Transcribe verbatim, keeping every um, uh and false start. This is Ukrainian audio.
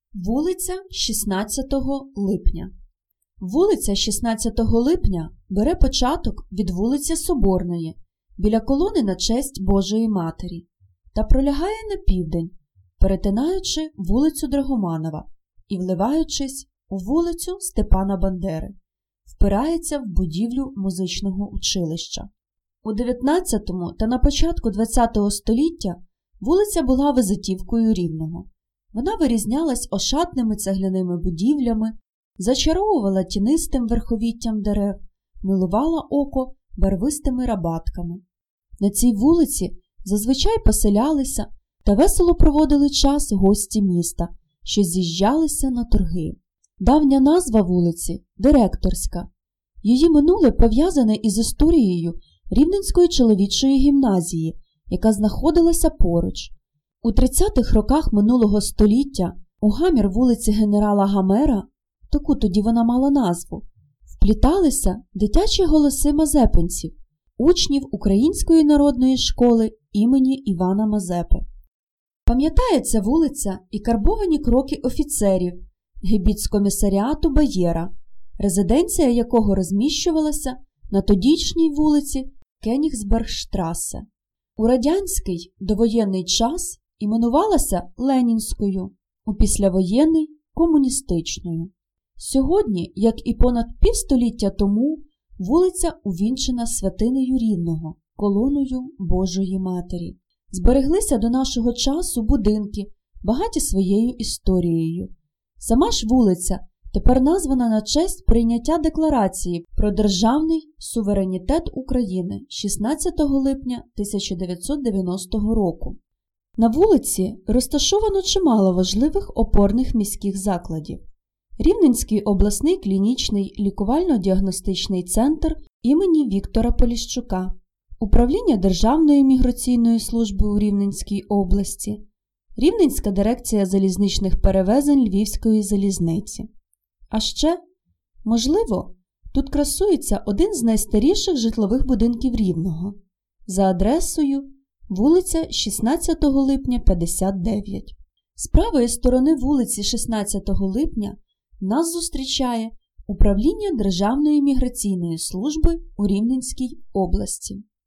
Вулиця шістнадцятого липня. Вулиця шістнадцятого липня бере початок від вулиці Соборної, біля колони на честь Божої Матері, та пролягає на південь, перетинаючи вулицю Драгоманова і вливаючись у вулицю Степана Бандери, впирається в будівлю музичного училища. У дев'ятнадцятому та на початку ХХ століття вулиця була визитівкою Рівного. Вона вирізнялась ошатними цегляними будівлями, зачаровувала тінистим верховіттям дерев, милувала око барвистими рабатками. На цій вулиці зазвичай поселялися та весело проводили час гості міста, що з'їжджалися на торги. Давня назва вулиці – Директорська. Її минуле пов'язане із історією Рівненської чоловічої гімназії, яка знаходилася поруч. У тридцятих роках минулого століття у гамір вулиці генерала Гамера, таку тоді вона мала назву, впліталися дитячі голоси мазепинців, учнів Української народної школи імені Івана Мазепи. Пам'ятається вулиця і карбовані кроки офіцерів гебіцкомісаріату Баєра, резиденція якого розміщувалася на тодішній вулиці Кенігсбергштрасе. У радянський довоєнний час іменувалася Ленінською, у післявоєнний – комуністичною. Сьогодні, як і понад півстоліття тому, вулиця увінчена святинею Рівного, колоною Божої Матері. Збереглися до нашого часу будинки, багаті своєю історією. Сама ж вулиця тепер названа на честь прийняття Декларації про державний суверенітет України шістнадцятого липня тисяча дев'ятсот дев'яностого року. На вулиці розташовано чимало важливих опорних міських закладів. Рівненський обласний клінічний лікувально-діагностичний центр імені Віктора Поліщука, Управління Державної міграційної служби у Рівненській області, Рівненська дирекція залізничних перевезень Львівської залізниці. А ще, можливо, тут красується один з найстаріших житлових будинків Рівного за адресою вулиця шістнадцятого липня, п'ятдесят дев'ять. З правої сторони вулиці шістнадцятого липня нас зустрічає Управління Державної міграційної служби у Рівненській області.